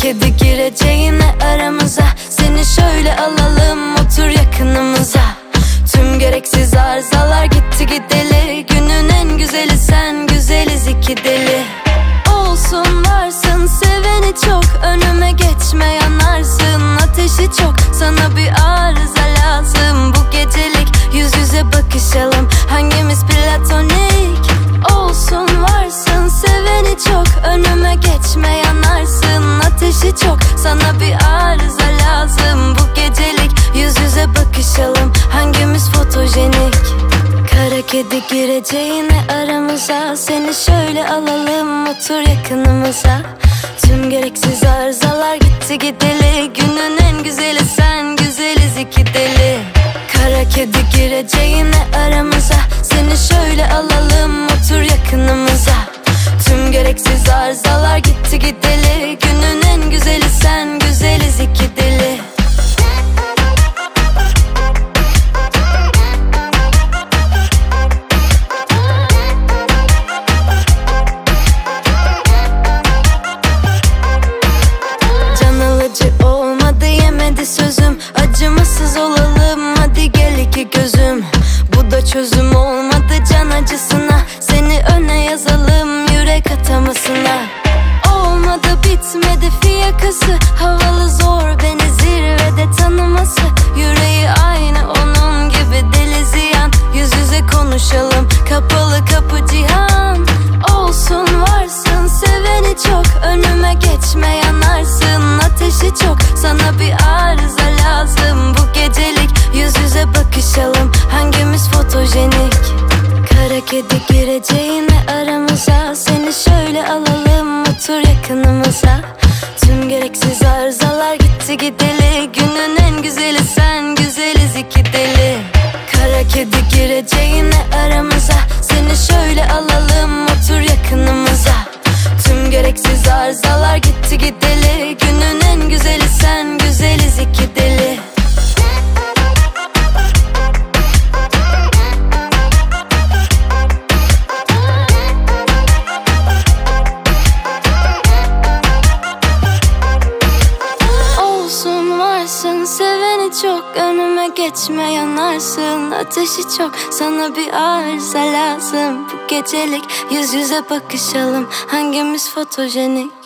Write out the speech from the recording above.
kedi gireceğine aramıza, seni şöyle alalım otur yakınımıza. Tüm gereksiz arızalar gitti gideli, günün en güzeli sen, güzeliz iki deli. Olsun varsın seveni çok, önüme geçme yanarsın, ateşi çok, sana bir arıza lazım. Bu gecelik yüz yüze bakışalım, hangimiz platonik? Olsun varsın seveni çok, önüme geçme yanarsın, ateşi çok, sana bir arıza lazım. Bu gecelik yüz yüze bakışalım, hangimiz fotojenik? Kara kedi gireceğine aramıza, seni şöyle alalım otur yakınımıza. Tüm gereksiz arızalar gitti gideli, günün en güzeli sen, güzeliz iki deli. Kara kedi gireceğine aramıza, seni şöyle alalım otur yakınımıza. Tüm gereksiz arızalar gitti gideli, günün en güzeli sen, güzeliz iki deli. Can alıcı olmadı yemedi sözüm, acımasız olalım hadi gel iki gözüm. Bu da çözüm olmadı can acısına, seni öne yazalım yürek atamasına. Olmadı bitmedi fiyakası, havalı zor beni zirvede tanıması. Yüreği aynı onun gibi deli ziyan, yüz yüze konuşalım kapalı kapı cihan. Olsun varsın seveni çok, önüme geçme yanarsın, ateşi çok, sana bir arıza lazım. Bu gecelik yüz yüze bakışalım, hangimiz fotojenik? Kara kedi gireceğine aramıza, seni şöyle alalım otur yakınımıza. Tüm gereksiz arızalar gitti gideli, günün en güzeli sen, güzeliz iki deli. Kara kedi gireceğine aramıza, seni şöyle alalım otur yakınımıza. Tüm gereksiz arızalar gitti gideli, günün en güzeli sen, güzeliz iki deli. Olsun varsın seveni çok, önüme geçme yanarsın, ateşi çok, sana bir arıza lazım. Bu gecelik yüz yüze bakışalım, hangimiz fotojenik?